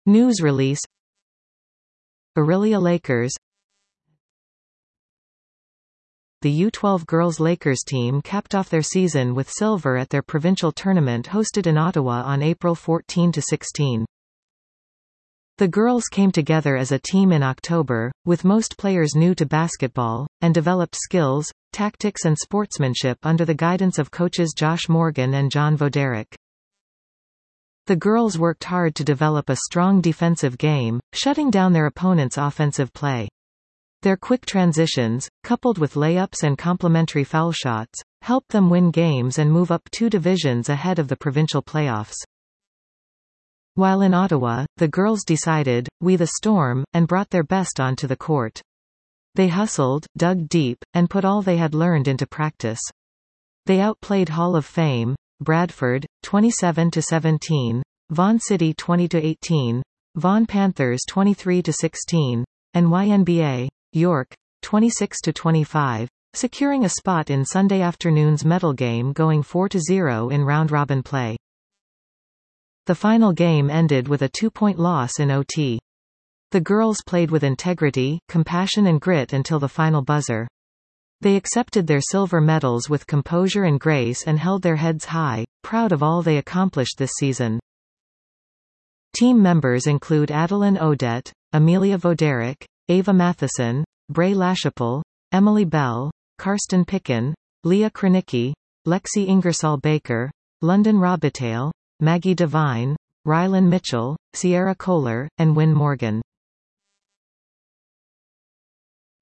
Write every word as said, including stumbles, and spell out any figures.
News release. Orillia Lakers. The U twelve girls Lakers team capped off their season with silver at their provincial tournament hosted in Ottawa on April fourteenth to sixteenth. The girls came together as a team in October, with most players new to basketball, and developed skills, tactics and sportsmanship under the guidance of coaches Josh Morgan and John Voderick. The girls worked hard to develop a strong defensive game, shutting down their opponents' offensive play. Their quick transitions, coupled with layups and complementary foul shots, helped them win games and move up two divisions ahead of the provincial playoffs. While in Ottawa, the girls decided, "We the Storm," and brought their best onto the court. They hustled, dug deep, and put all they had learned into practice. They outplayed Hall of Fame, Bradford, twenty-seven to seventeen, Vaughan City twenty to eighteen, Vaughan Panthers twenty-three to sixteen, and Y N B A, York, twenty-six to twenty-five, securing a spot in Sunday afternoon's medal game going four to zero in round-robin play. The final game ended with a two-point loss in O T. The girls played with integrity, compassion and grit until the final buzzer. They accepted their silver medals with composure and grace and held their heads high, proud of all they accomplished this season. Team members include Adeline Odette, Amelia Voderick, Ava Matheson, Bray Lachapelle, Emily Bell, Karsten Picken, Leah Kranicki, Lexi Ingersoll Baker, London Robitaille, Maggie Devine, Rylan Mitchell, Sierra Kohler, and Wynne Morgan.